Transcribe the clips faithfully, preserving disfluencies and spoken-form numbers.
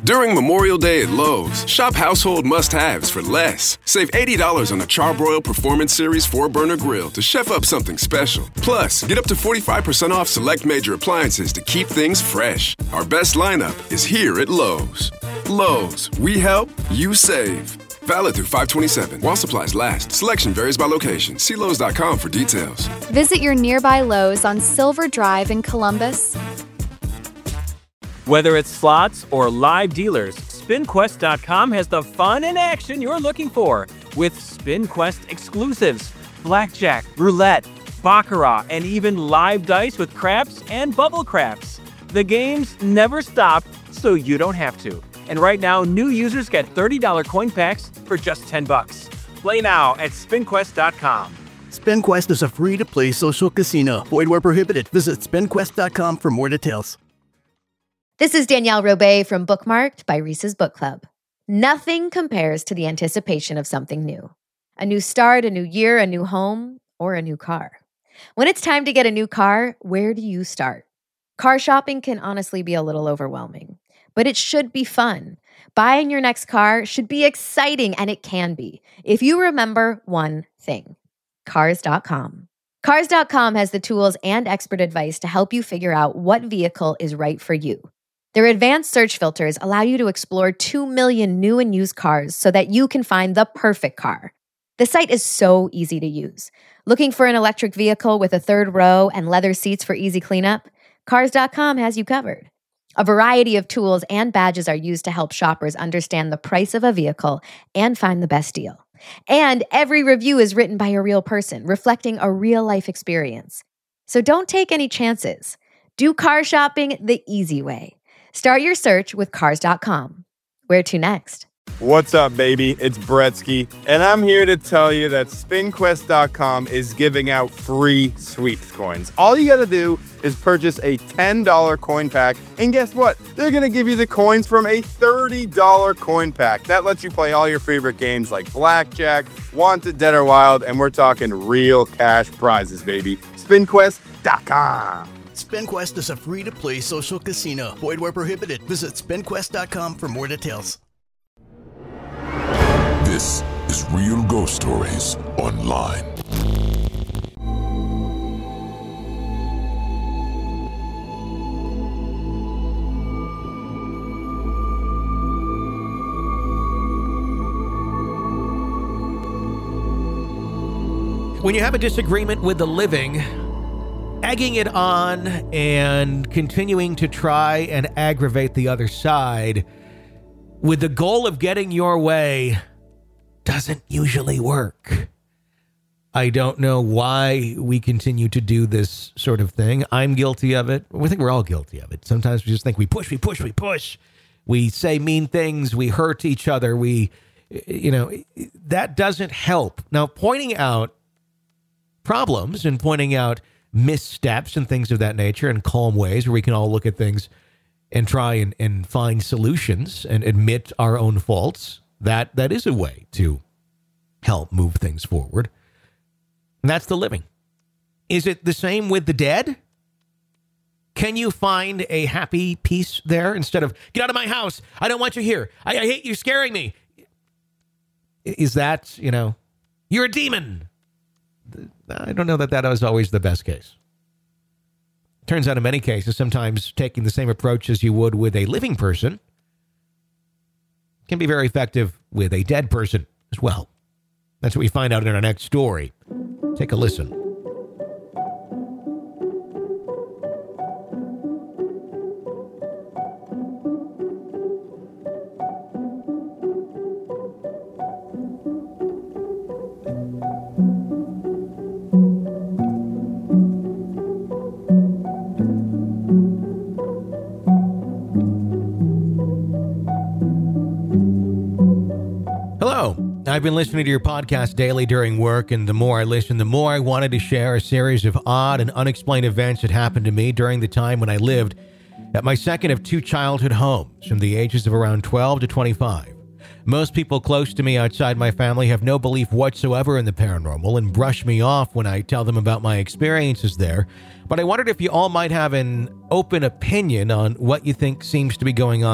During Memorial Day at Lowe's, shop household must-haves for less. Save eighty dollars on a Charbroil Performance Series four burner grill to chef up something special. Plus, get up to forty-five percent off select major appliances to keep things fresh. Our best lineup is here at Lowe's. Lowe's, we help, you save. Valid through five twenty-seven. While supplies last. Selection varies by location. See Lowe's dot com for details. Visit your nearby Lowe's on Silver Drive in Columbus. Whether it's slots or live dealers, Spin Quest dot com has the fun and action you're looking for with SpinQuest exclusives, blackjack, roulette, baccarat, and even live dice with craps and bubble craps. The games never stop, so you don't have to. And right now, new users get thirty dollars coin packs for just ten bucks. Play now at Spin Quest dot com. SpinQuest is a free-to-play social casino. Void where prohibited. Visit Spin Quest dot com for more details. This is Danielle Robay from Bookmarked by Reese's Book Club. Nothing compares to the anticipation of something new. A new start, a new year, a new home, or a new car. When it's time to get a new car, where do you start? Car shopping can honestly be a little overwhelming, but it should be fun. Buying your next car should be exciting, and it can be, if you remember one thing: Cars dot com. Cars dot com has the tools and expert advice to help you figure out what vehicle is right for you. Their advanced search filters allow you to explore two million new and used cars so that you can find the perfect car. The site is so easy to use. Looking for an electric vehicle with a third row and leather seats for easy cleanup? Cars dot com has you covered. A variety of tools and badges are used to help shoppers understand the price of a vehicle and find the best deal. And every review is written by a real person, reflecting a real-life experience. So don't take any chances. Do car shopping the easy way. Start your search with Cars dot com. Where to next? What's up, baby? It's Bretsky, and I'm here to tell you that Spin Quest dot com is giving out free sweeps coins. All you gotta do is purchase a ten dollars coin pack, and guess what? They're gonna give you the coins from a thirty dollars coin pack. That lets you play all your favorite games like Blackjack, Wanted, Dead or Wild, and we're talking real cash prizes, baby. Spin Quest dot com. SpinQuest is a free-to-play social casino. Void where prohibited. Visit Spin Quest dot com for more details. This is Real Ghost Stories Online. When you have a disagreement with the living, egging it on and continuing to try and aggravate the other side with the goal of getting your way doesn't usually work. I don't know why we continue to do this sort of thing. I'm guilty of it. We think we're all guilty of it. Sometimes we just think we push, we push, we push. We say mean things. We hurt each other. We, you know, that doesn't help. Now, pointing out problems and pointing out missteps and things of that nature in calm ways where we can all look at things and try and, and find solutions and admit our own faults, that that is a way to help move things forward. And that's the living. Is it the same with the dead? Can you find a happy peace there instead of, get out of my house, I don't want you here, I, I hate you scaring me? Is that, you know, you're a demon? I don't know that that is always the best case. Turns out in many cases, sometimes taking the same approach as you would with a living person can be very effective with a dead person as well. That's what we find out in our next story. Take a listen. I've been listening to your podcast daily during work, and the more I listened, the more I wanted to share a series of odd and unexplained events that happened to me during the time when I lived at my second of two childhood homes from the ages of around twelve to twenty-five. Most people close to me outside my family have no belief whatsoever in the paranormal and brush me off when I tell them about my experiences there, but I wondered if you all might have an open opinion on what you think seems to be going on here.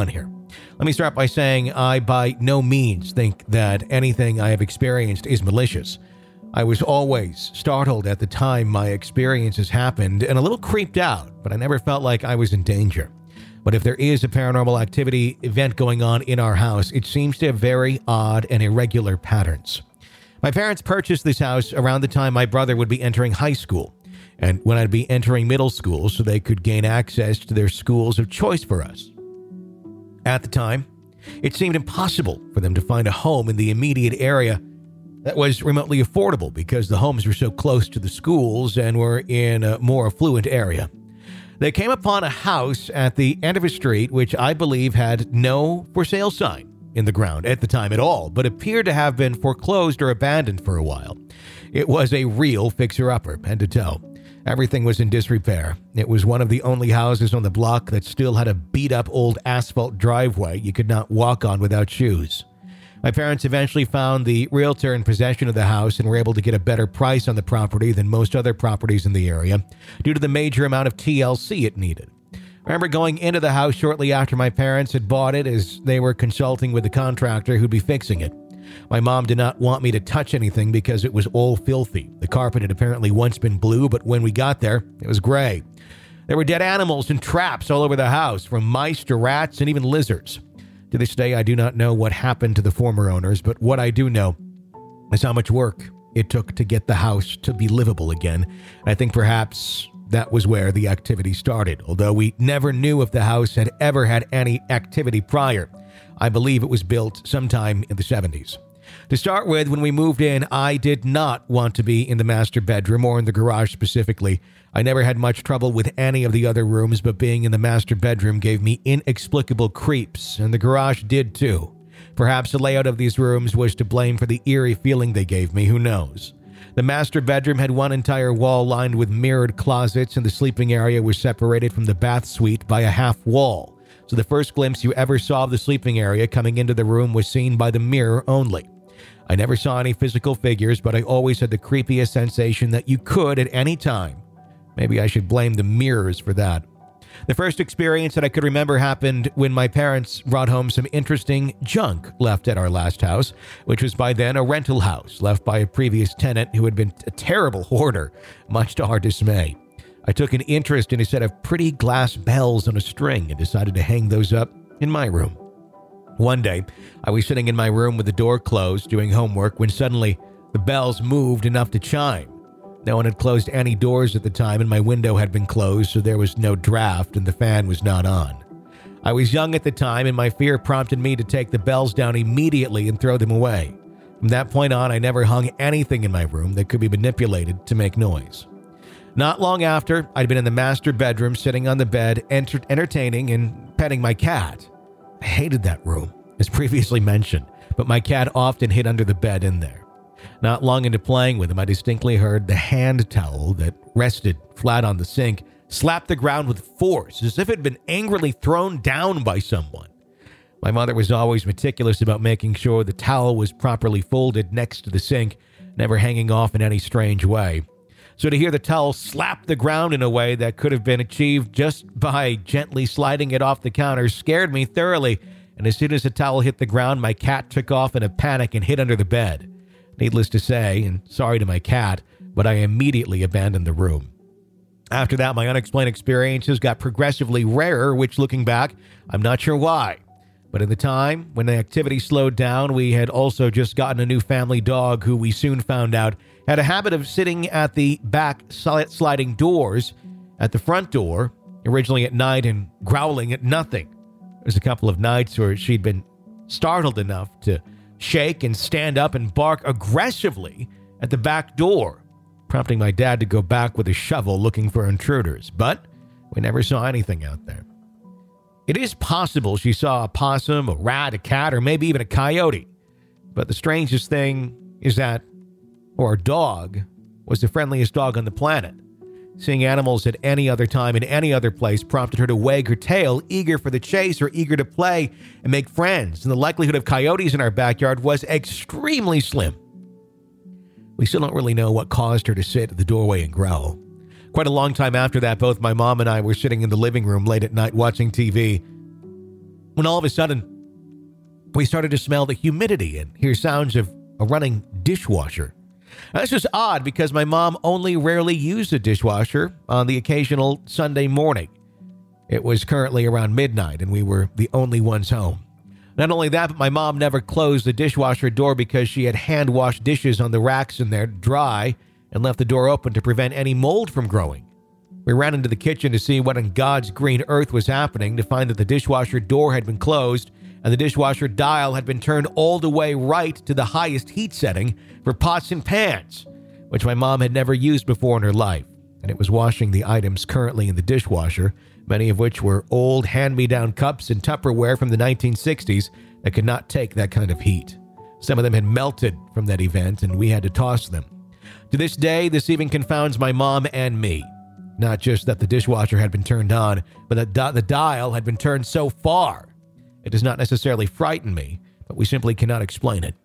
Let me start by saying I by no means think that anything I have experienced is malicious. I was always startled at the time my experiences happened and a little creeped out, but I never felt like I was in danger. But if there is a paranormal activity event going on in our house, it seems to have very odd and irregular patterns. My parents purchased this house around the time my brother would be entering high school, and when I'd be entering middle school so they could gain access to their schools of choice for us. At the time, it seemed impossible for them to find a home in the immediate area that was remotely affordable because the homes were so close to the schools and were in a more affluent area. They came upon a house at the end of a street which I believe had no for sale sign in the ground at the time at all, but appeared to have been foreclosed or abandoned for a while. It was a real fixer-upper, head to toe. Everything was in disrepair. It was one of the only houses on the block that still had a beat-up old asphalt driveway you could not walk on without shoes. My parents eventually found the realtor in possession of the house and were able to get a better price on the property than most other properties in the area due to the major amount of T L C it needed. I remember going into the house shortly after my parents had bought it as they were consulting with the contractor who'd be fixing it. My mom did not want me to touch anything because it was all filthy. The carpet had apparently once been blue, but when we got there, it was gray. There were dead animals and traps all over the house, from mice to rats and even lizards. To this day, I do not know what happened to the former owners, but what I do know is how much work it took to get the house to be livable again. And I think perhaps that was where the activity started, although we never knew if the house had ever had any activity prior. I believe it was built sometime in the seventies. To start with, when we moved in, I did not want to be in the master bedroom or in the garage specifically. I never had much trouble with any of the other rooms, but being in the master bedroom gave me inexplicable creeps, and the garage did too. Perhaps the layout of these rooms was to blame for the eerie feeling they gave me, who knows. The master bedroom had one entire wall lined with mirrored closets, and the sleeping area was separated from the bath suite by a half wall. So the first glimpse you ever saw of the sleeping area coming into the room was seen by the mirror only. I never saw any physical figures, but I always had the creepiest sensation that you could at any time. Maybe I should blame the mirrors for that. The first experience that I could remember happened when my parents brought home some interesting junk left at our last house, which was by then a rental house left by a previous tenant who had been a terrible hoarder, much to our dismay. I took an interest in a set of pretty glass bells on a string and decided to hang those up in my room. One day, I was sitting in my room with the door closed doing homework when suddenly the bells moved enough to chime. No one had closed any doors at the time and my window had been closed, so there was no draft and the fan was not on. I was young at the time and my fear prompted me to take the bells down immediately and throw them away. From that point on, I never hung anything in my room that could be manipulated to make noise. Not long after, I'd been in the master bedroom sitting on the bed, enter- entertaining and petting my cat. I hated that room, as previously mentioned, but my cat often hid under the bed in there. Not long into playing with him, I distinctly heard the hand towel that rested flat on the sink slap the ground with force, as if it had been angrily thrown down by someone. My mother was always meticulous about making sure the towel was properly folded next to the sink, never hanging off in any strange way. So to hear the towel slap the ground in a way that could have been achieved just by gently sliding it off the counter scared me thoroughly, and as soon as the towel hit the ground, my cat took off in a panic and hid under the bed. Needless to say, and sorry to my cat, but I immediately abandoned the room. After that, my unexplained experiences got progressively rarer, which looking back, I'm not sure why. But at the time, when the activity slowed down, we had also just gotten a new family dog who we soon found out had a habit of sitting at the back sliding doors at the front door, originally at night, and growling at nothing. There's a couple of nights where she'd been startled enough to shake and stand up and bark aggressively at the back door, prompting my dad to go back with a shovel looking for intruders. But we never saw anything out there. It is possible she saw a possum, a rat, a cat, or maybe even a coyote. But the strangest thing is that our dog was the friendliest dog on the planet. Seeing animals at any other time in any other place prompted her to wag her tail, eager for the chase or eager to play and make friends, and the likelihood of coyotes in our backyard was extremely slim. We still don't really know what caused her to sit at the doorway and growl. Quite a long time after that, both my mom and I were sitting in the living room late at night watching T V. when all of a sudden we started to smell the humidity and hear sounds of a running dishwasher. Now, this is odd because my mom only rarely used a dishwasher on the occasional Sunday morning. It was currently around midnight and we were the only ones home. Not only that, but my mom never closed the dishwasher door because she had hand-washed dishes on the racks in there dry and left the door open to prevent any mold from growing. We ran into the kitchen to see what on God's green earth was happening, to find that the dishwasher door had been closed and the dishwasher dial had been turned all the way right to the highest heat setting for pots and pans, which my mom had never used before in her life. And it was washing the items currently in the dishwasher, many of which were old hand-me-down cups and Tupperware from the nineteen sixties that could not take that kind of heat. Some of them had melted from that event, and we had to toss them. To this day, this even confounds my mom and me. Not just that the dishwasher had been turned on, but that di- the dial had been turned so far. It does not necessarily frighten me, but we simply cannot explain it.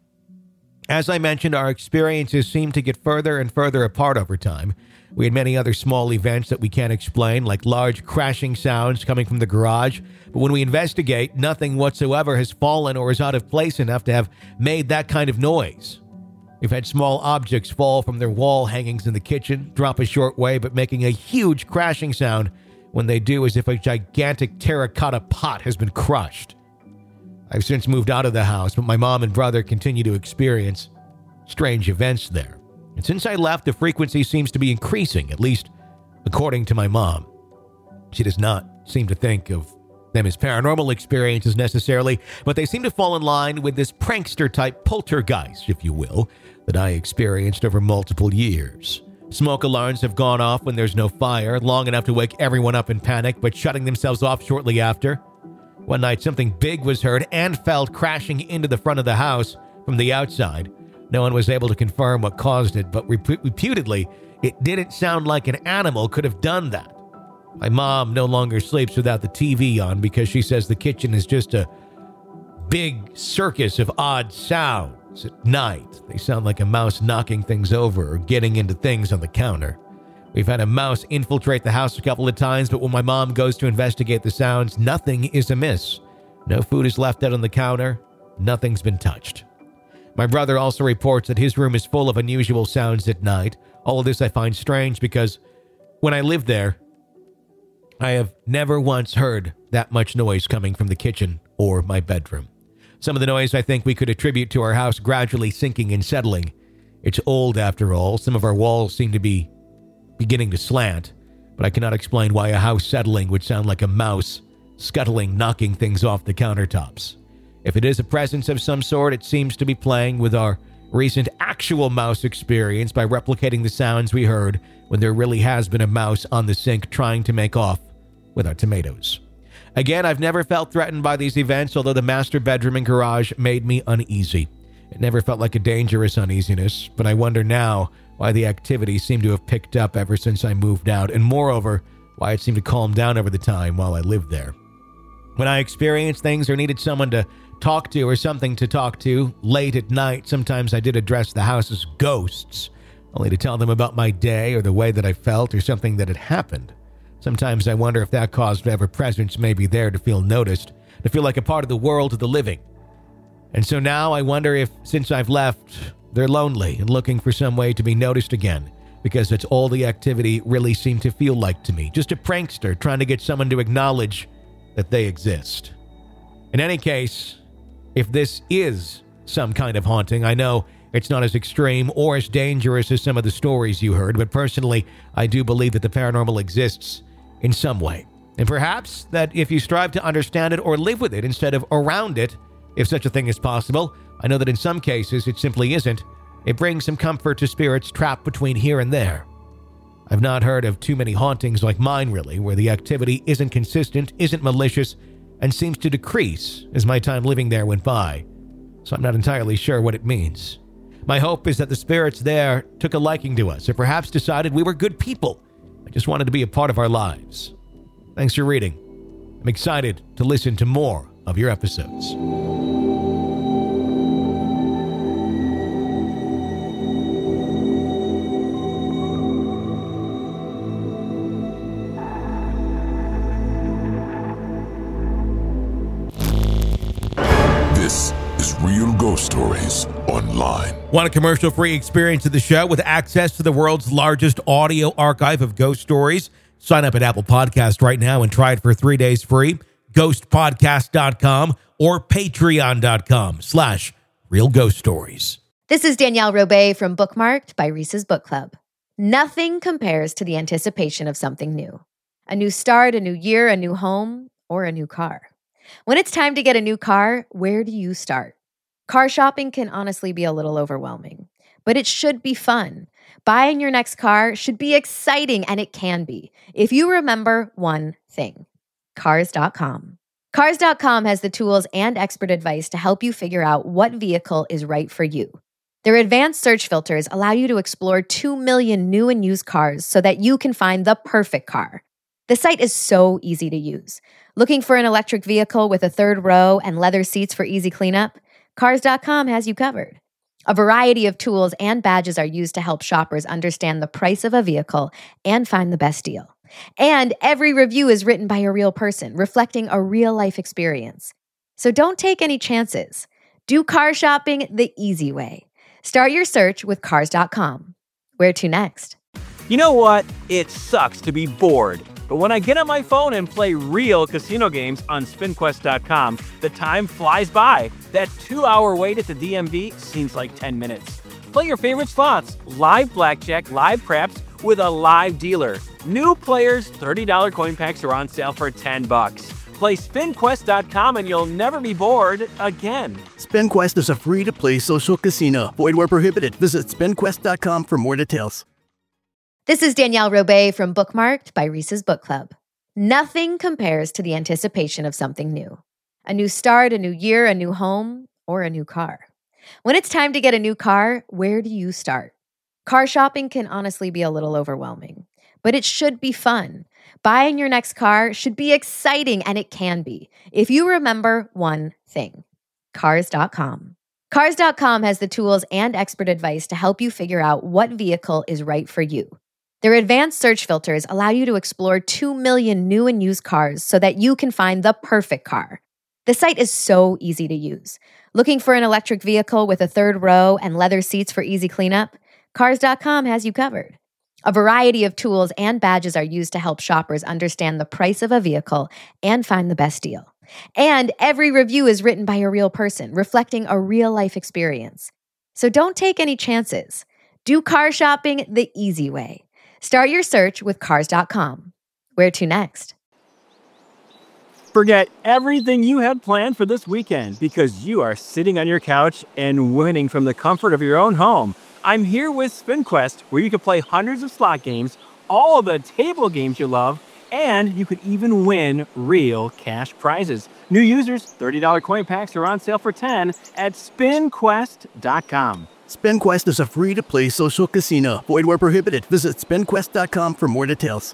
As I mentioned, our experiences seem to get further and further apart over time. We had many other small events that we can't explain, like large crashing sounds coming from the garage. But when we investigate, nothing whatsoever has fallen or is out of place enough to have made that kind of noise. We've had small objects fall from their wall hangings in the kitchen, drop a short way, but making a huge crashing sound when they do, as if a gigantic terracotta pot has been crushed. I've since moved out of the house, but my mom and brother continue to experience strange events there. And since I left, the frequency seems to be increasing, at least according to my mom. She does not seem to think of them as paranormal experiences necessarily, but they seem to fall in line with this prankster-type poltergeist, if you will, that I experienced over multiple years. Smoke alarms have gone off when there's no fire, long enough to wake everyone up in panic, but shutting themselves off shortly after. One night, something big was heard and felt crashing into the front of the house from the outside. No one was able to confirm what caused it, but rep- reputedly, it didn't sound like an animal could have done that. My mom no longer sleeps without the T V on because she says the kitchen is just a big circus of odd sounds at night. They sound like a mouse knocking things over or getting into things on the counter. We've had a mouse infiltrate the house a couple of times, but when my mom goes to investigate the sounds, nothing is amiss. No food is left out on the counter. Nothing's been touched. My brother also reports that his room is full of unusual sounds at night. All of this I find strange because when I lived there, I have never once heard that much noise coming from the kitchen or my bedroom. Some of the noise I think we could attribute to our house gradually sinking and settling. It's old after all. Some of our walls seem to be beginning to slant, but I cannot explain why a house settling would sound like a mouse scuttling, knocking things off the countertops. If it is a presence of some sort, it seems to be playing with our recent actual mouse experience by replicating the sounds we heard when there really has been a mouse on the sink trying to make off with our tomatoes. Again, I've never felt threatened by these events, although the master bedroom and garage made me uneasy. It never felt like a dangerous uneasiness, but I wonder now why the activity seemed to have picked up ever since I moved out, and moreover, why it seemed to calm down over the time while I lived there. When I experienced things or needed someone to talk to or something to talk to late at night, sometimes I did address the house's ghosts, only to tell them about my day or the way that I felt or something that had happened. Sometimes I wonder if that caused whatever presence may be there to feel noticed, to feel like a part of the world of the living. And so now I wonder if, since I've left, they're lonely and looking for some way to be noticed again, because it's all the activity really seemed to feel like to me. Just a prankster trying to get someone to acknowledge that they exist. In any case, if this is some kind of haunting, I know it's not as extreme or as dangerous as some of the stories you heard, but personally, I do believe that the paranormal exists in some way. And perhaps that if you strive to understand it or live with it instead of around it, if such a thing is possible, I know that in some cases it simply isn't. It brings some comfort to spirits trapped between here and there. I've not heard of too many hauntings like mine, really, where the activity isn't consistent, isn't malicious, and seems to decrease as my time living there went by. So I'm not entirely sure what it means. My hope is that the spirits there took a liking to us, or perhaps decided we were good people. I just wanted to be a part of our lives. Thanks for reading. I'm excited to listen to more of your episodes. This is Real Ghost Stories Online. Want a commercial-free experience of the show with access to the world's largest audio archive of ghost stories? Sign up at Apple Podcast right now and try it for three days free. ghost podcast dot com or patreon dot com slash real ghost stories. This is Danielle Robay from Bookmarked by Reese's Book Club. Nothing compares to the anticipation of something new. A new start, a new year, a new home, or a new car. When it's time to get a new car, where do you start? Car shopping can honestly be a little overwhelming, but it should be fun. Buying your next car should be exciting, and it can be, if you remember one thing: Cars dot com. Cars dot com has the tools and expert advice to help you figure out what vehicle is right for you. Their advanced search filters allow you to explore two million new and used cars so that you can find the perfect car. The site is so easy to use. Looking for an electric vehicle with a third row and leather seats for easy cleanup? Cars dot com has you covered. A variety of tools and badges are used to help shoppers understand the price of a vehicle and find the best deal. And every review is written by a real person, reflecting a real-life experience. So don't take any chances. Do car shopping the easy way. Start your search with Cars dot com. Where to next? You know what? It sucks to be bored. But when I get on my phone and play real casino games on spin quest dot com, the time flies by. That two-hour wait at the D M V seems like ten minutes. Play your favorite slots, live blackjack, live craps, with a live dealer. New players, thirty dollars coin packs are on sale for ten bucks. Play spin quest dot com and you'll never be bored again. SpinQuest is a free-to-play social casino. Void where prohibited. Visit spin quest dot com for more details. This is Danielle Robay from Bookmarked by Reese's Book Club. Nothing compares to the anticipation of something new. A new start, a new year, a new home, or a new car. When it's time to get a new car, where do you start? Car shopping can honestly be a little overwhelming, but it should be fun. Buying your next car should be exciting, and it can be, if you remember one thing: Cars dot com. Cars dot com has the tools and expert advice to help you figure out what vehicle is right for you. Their advanced search filters allow you to explore two million new and used cars so that you can find the perfect car. The site is so easy to use. Looking for an electric vehicle with a third row and leather seats for easy cleanup? Cars dot com has you covered. A variety of tools and badges are used to help shoppers understand the price of a vehicle and find the best deal. And every review is written by a real person, reflecting a real-life experience. So don't take any chances. Do car shopping the easy way. Start your search with Cars dot com. Where to next? Forget everything you had planned for this weekend because you are sitting on your couch and winning from the comfort of your own home. I'm here with SpinQuest, where you can play hundreds of slot games, all of the table games you love, and you could even win real cash prizes. New users, thirty dollars coin packs are on sale for ten dollars at spin quest dot com. SpinQuest is a free-to-play social casino. Void where prohibited. Visit spin quest dot com for more details.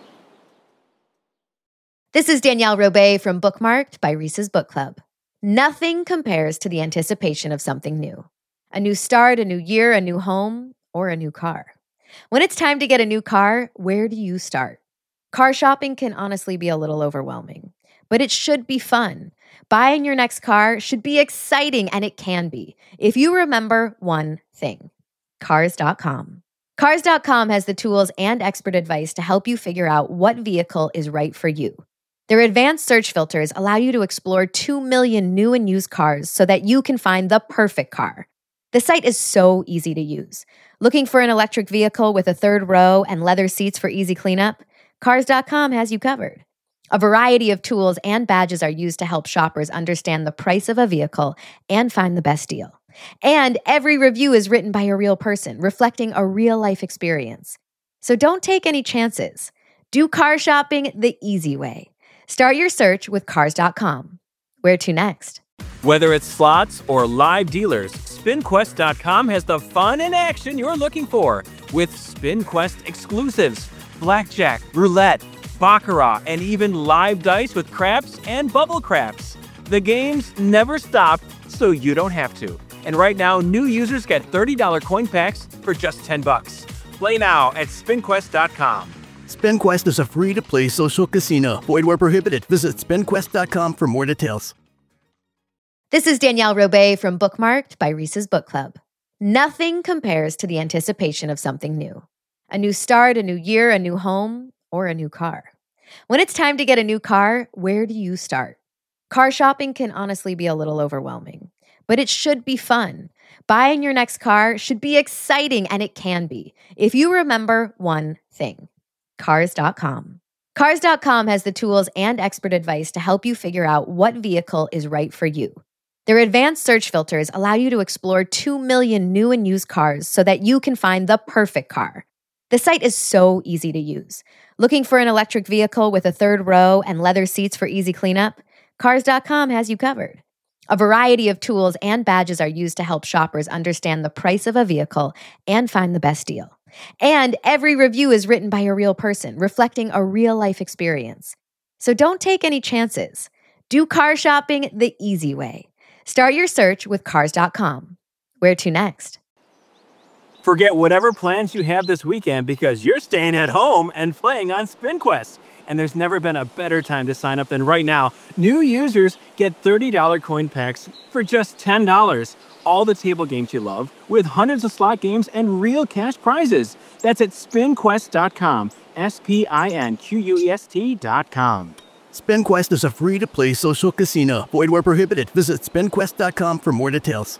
This is Danielle Robay from Bookmarked by Reese's Book Club. Nothing compares to the anticipation of something new. A new start, a new year, a new home, or a new car. When it's time to get a new car, where do you start? Car shopping can honestly be a little overwhelming, but it should be fun. Buying your next car should be exciting, and it can be, if you remember one thing: Cars dot com. Cars dot com has the tools and expert advice to help you figure out what vehicle is right for you. Their advanced search filters allow you to explore two million new and used cars so that you can find the perfect car. The site is so easy to use. Looking for an electric vehicle with a third row and leather seats for easy cleanup? Cars dot com has you covered. A variety of tools and badges are used to help shoppers understand the price of a vehicle and find the best deal. And every review is written by a real person, reflecting a real-life experience. So don't take any chances. Do car shopping the easy way. Start your search with Cars dot com. Where to next? Whether it's slots or live dealers, spin quest dot com has the fun and action you're looking for with SpinQuest exclusives, blackjack, roulette, baccarat, and even live dice with craps and bubble craps. The games never stop, so you don't have to. And right now, new users get thirty dollars coin packs for just ten bucks. Play now at spin quest dot com. SpinQuest is a free-to-play social casino. Void where prohibited. Visit spin quest dot com for more details. This is Danielle Robay from Bookmarked by Reese's Book Club. Nothing compares to the anticipation of something new. A new start, a new year, a new home, or a new car. When it's time to get a new car, where do you start? Car shopping can honestly be a little overwhelming, but it should be fun. Buying your next car should be exciting, and it can be, if you remember one thing: Cars dot com. Cars dot com has the tools and expert advice to help you figure out what vehicle is right for you. Their advanced search filters allow you to explore two million new and used cars so that you can find the perfect car. The site is so easy to use. Looking for an electric vehicle with a third row and leather seats for easy cleanup? Cars dot com has you covered. A variety of tools and badges are used to help shoppers understand the price of a vehicle and find the best deal. And every review is written by a real person, reflecting a real-life experience. So don't take any chances. Do car shopping the easy way. Start your search with Cars dot com. Where to next? Forget whatever plans you have this weekend because you're staying at home and playing on SpinQuest. And there's never been a better time to sign up than right now. New users get thirty dollars coin packs for just ten dollars. All the table games you love, with hundreds of slot games and real cash prizes. That's at spin quest dot com. S P I N Q U E S T dot com. SpinQuest is a free-to-play social casino. Void where prohibited. Visit spin quest dot com for more details.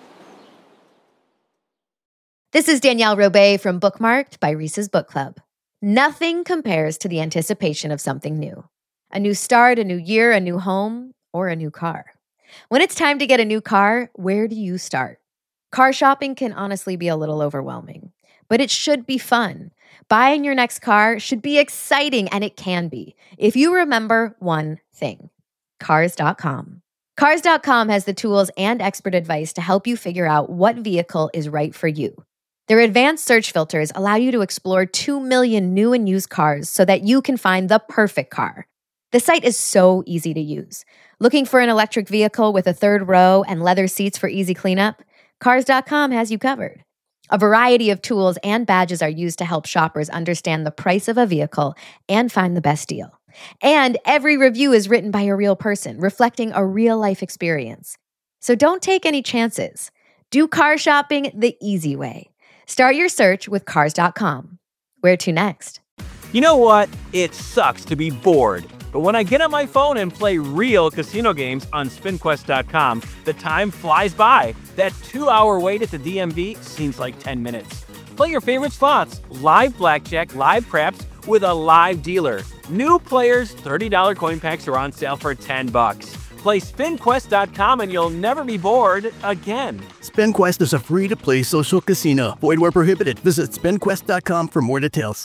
This is Danielle Robay from Bookmarked by Reese's Book Club. Nothing compares to the anticipation of something new. A new start, a new year, a new home, or a new car. When it's time to get a new car, where do you start? Car shopping can honestly be a little overwhelming, but it should be fun. Buying your next car should be exciting, and it can be, if you remember one thing: Cars dot com. Cars dot com has the tools and expert advice to help you figure out what vehicle is right for you. Their advanced search filters allow you to explore two million new and used cars so that you can find the perfect car. The site is so easy to use. Looking for an electric vehicle with a third row and leather seats for easy cleanup? Cars dot com has you covered. A variety of tools and badges are used to help shoppers understand the price of a vehicle and find the best deal. And every review is written by a real person, reflecting a real-life experience. So don't take any chances. Do car shopping the easy way. Start your search with Cars dot com. Where to next? You know what? It sucks to be bored. But when I get on my phone and play real casino games on spin quest dot com, the time flies by. That two-hour wait at the D M V seems like ten minutes. Play your favorite slots, live blackjack, live craps, with a live dealer. New players, thirty dollars coin packs are on sale for ten bucks. Play spin quest dot com and you'll never be bored again. SpinQuest is a free-to-play social casino. Void where prohibited. Visit spin quest dot com for more details.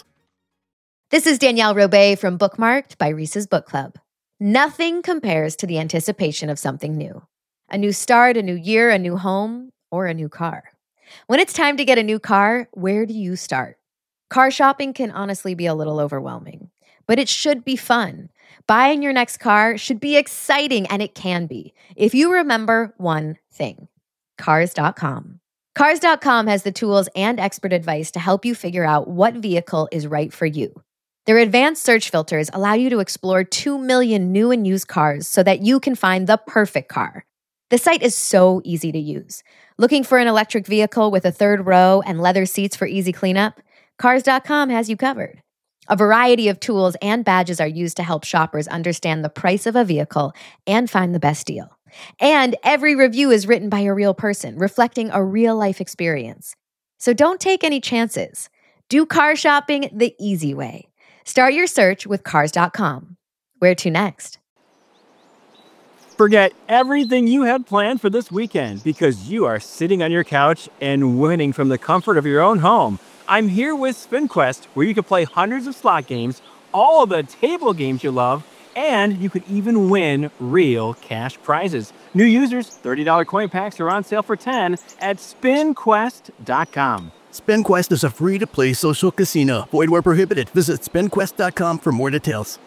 This is Danielle Robay from Bookmarked by Reese's Book Club. Nothing compares to the anticipation of something new. A new start, a new year, a new home, or a new car. When it's time to get a new car, where do you start? Car shopping can honestly be a little overwhelming, but it should be fun. Buying your next car should be exciting, and it can be, if you remember one thing: Cars dot com. Cars dot com has the tools and expert advice to help you figure out what vehicle is right for you. Their advanced search filters allow you to explore two million new and used cars so that you can find the perfect car. The site is so easy to use. Looking for an electric vehicle with a third row and leather seats for easy cleanup? Cars dot com has you covered. A variety of tools and badges are used to help shoppers understand the price of a vehicle and find the best deal. And every review is written by a real person, reflecting a real-life experience. So don't take any chances. Do car shopping the easy way. Start your search with Cars dot com. Where to next? Forget everything you had planned for this weekend because you are sitting on your couch and winning from the comfort of your own home. I'm here with SpinQuest, where you can play hundreds of slot games, all of the table games you love, and you could even win real cash prizes. New users, thirty dollars coin packs are on sale for ten dollars at spin quest dot com. SpinQuest is a free-to-play social casino. Void where prohibited. Visit spin quest dot com for more details.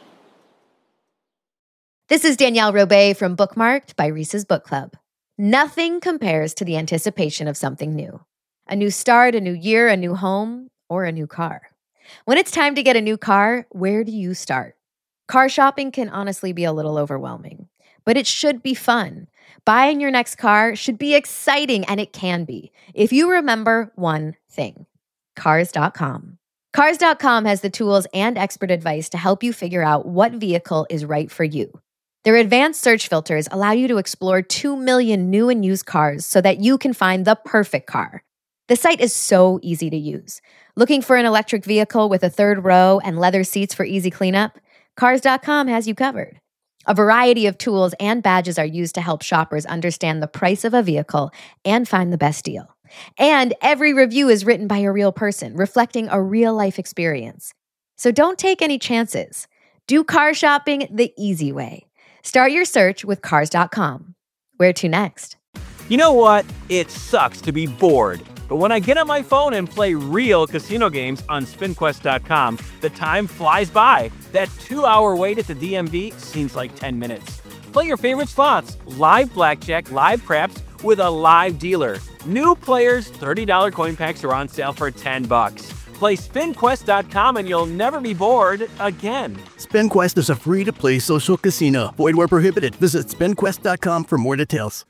This is Danielle Robay from Bookmarked by Reese's Book Club. Nothing compares to the anticipation of something new. A new start, a new year, a new home, or a new car. When it's time to get a new car, where do you start? Car shopping can honestly be a little overwhelming, but it should be fun. Buying your next car should be exciting, and it can be, if you remember one thing: Cars dot com. Cars dot com has the tools and expert advice to help you figure out what vehicle is right for you. Their advanced search filters allow you to explore two million new and used cars so that you can find the perfect car. The site is so easy to use. Looking for an electric vehicle with a third row and leather seats for easy cleanup? Cars dot com has you covered. A variety of tools and badges are used to help shoppers understand the price of a vehicle and find the best deal. And every review is written by a real person, reflecting a real-life experience. So don't take any chances. Do car shopping the easy way. Start your search with Cars dot com. Where to next? You know what? It sucks to be bored. But when I get on my phone and play real casino games on Spin Quest dot com, the time flies by. That two-hour wait at the D M V seems like ten minutes. Play your favorite slots, live blackjack, live craps, with a live dealer. New players, thirty dollars coin packs are on sale for ten bucks. Play Spin Quest dot com and you'll never be bored again. SpinQuest is a free-to-play social casino. Void where prohibited. Visit Spin Quest dot com for more details.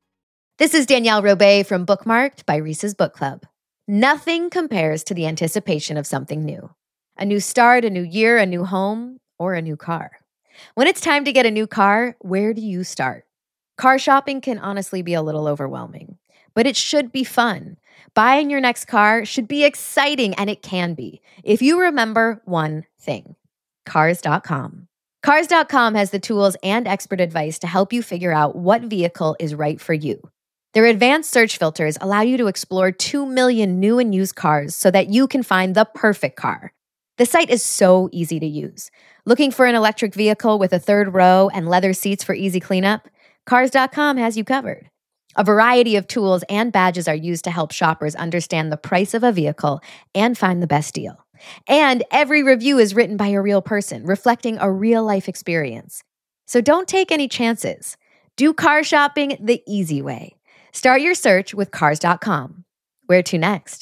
This is Danielle Robay from Bookmarked by Reese's Book Club. Nothing compares to the anticipation of something new. A new start, a new year, a new home, or a new car. When it's time to get a new car, where do you start? Car shopping can honestly be a little overwhelming, but it should be fun. Buying your next car should be exciting, and it can be, if you remember one thing: Cars dot com. Cars dot com has the tools and expert advice to help you figure out what vehicle is right for you. Their advanced search filters allow you to explore two million new and used cars so that you can find the perfect car. The site is so easy to use. Looking for an electric vehicle with a third row and leather seats for easy cleanup? Cars dot com has you covered. A variety of tools and badges are used to help shoppers understand the price of a vehicle and find the best deal. And every review is written by a real person, reflecting a real-life experience. So don't take any chances. Do car shopping the easy way. Start your search with Cars dot com. Where to next?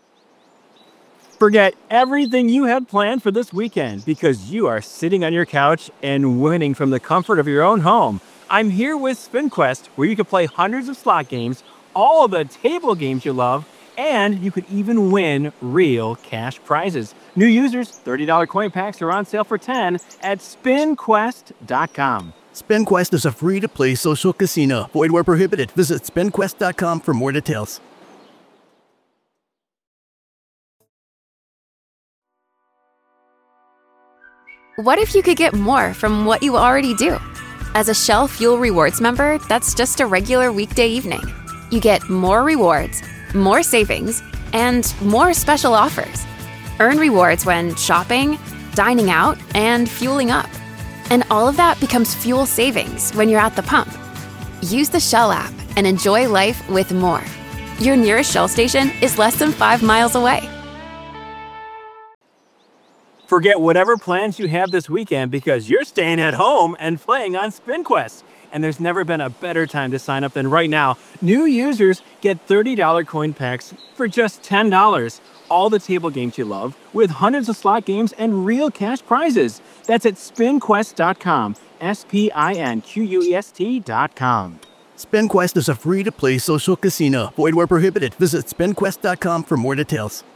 Forget everything you had planned for this weekend because you are sitting on your couch and winning from the comfort of your own home. I'm here with SpinQuest, where you can play hundreds of slot games, all of the table games you love, and you could even win real cash prizes. New users, thirty dollars coin packs are on sale for ten dollars at Spin Quest dot com. SpinQuest is a free-to-play social casino. Void where prohibited. Visit Spin Quest dot com for more details. What if you could get more from what you already do? As a Shell Fuel Rewards member, that's just a regular weekday evening. You get more rewards, more savings, and more special offers. Earn rewards when shopping, dining out, and fueling up. And all of that becomes fuel savings when you're at the pump. Use the Shell app and enjoy life with more. Your nearest Shell station is less than five miles away. Forget whatever plans you have this weekend because you're staying at home and playing on SpinQuest. And there's never been a better time to sign up than right now. New users get thirty dollars coin packs for just ten dollars. All the table games you love, with hundreds of slot games and real cash prizes. That's at Spin Quest dot com. S P I N Q U E S T dot com. SpinQuest is a free-to-play social casino. Void where prohibited. Visit Spin Quest dot com for more details.